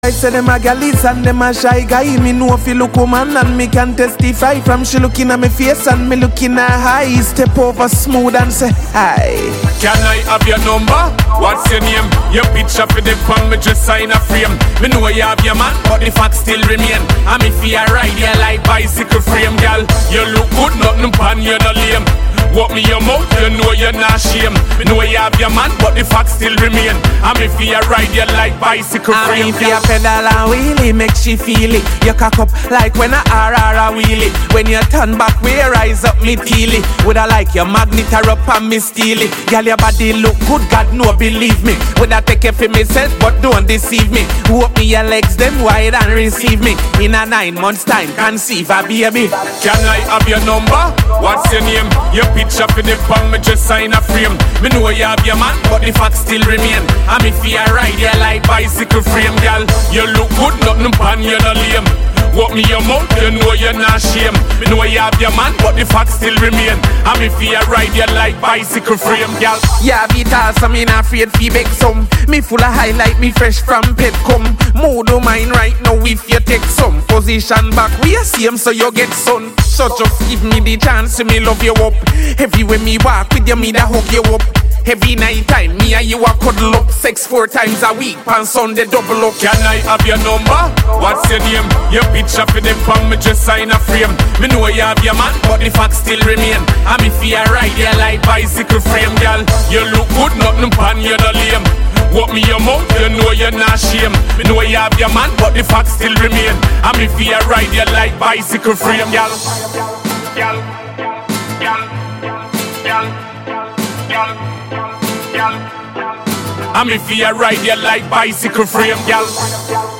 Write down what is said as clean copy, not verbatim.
I say them a gallies and them a shy guy. Me know if you look woman and me can testify. From she looking at me face and me looking at her eyes. Step over smooth and say hi. Can I have your number? What's your name? Your picture for the pan, me just sign a frame. Me know you have your man, but the fact still remain. And if you ride your like bicycle frame, girl, you look good, nothing pan, you no lame. Walk me your mouth, you know you're not shame. Me know you have your man, but the fact still remain. And if you ride your like bicycle frame, if you pedal and wheelie, make she feel it. You cock up like when a RR wheelie. When you turn back, we rise up me teely. Would I like your magnet her up and me steal it? Girl, your body look good, God no believe me. Would I take it for myself, but don't deceive me. Walk me your legs them wide and receive me. In a 9 months time, conceive a baby. Can I have your number? What's your name? Your picture for the pan, me just sign a frame. Me know you have your man, but the fact still remain. And if you ride your like bicycle frame, girl, you look good, nothing pan, you no lame. Walk me your mouth, you know you're not shame. Me know you have your man, but the fact still remain. And if you ride your like bicycle frame, girl. Yeah, Vita, so me not afraid fi beg some. Me full of highlight, me fresh from pet come. Mood do mine right now if you take some. Position back, we are same so you get sun. So just give me the chance to me love you up. Every way me walk with you, me da hook you up. Every night time, me and you a cuddle up. Sex 4 times a week, pan Sunday double up. Can I have your number? What's your name? Your picture for the pan, me just sign a frame. Me know you have your man, but the fact still remain. And if you ride your like bicycle frame, girl, you look good, nothing pan, you no lame. Walk me your mouth, you know you're not shame. Me know you have your man, but the fact still remain. And if you ride your like bicycle frame, girl. Girl, girl, girl, girl. And if you ride your like bicycle frame, girl.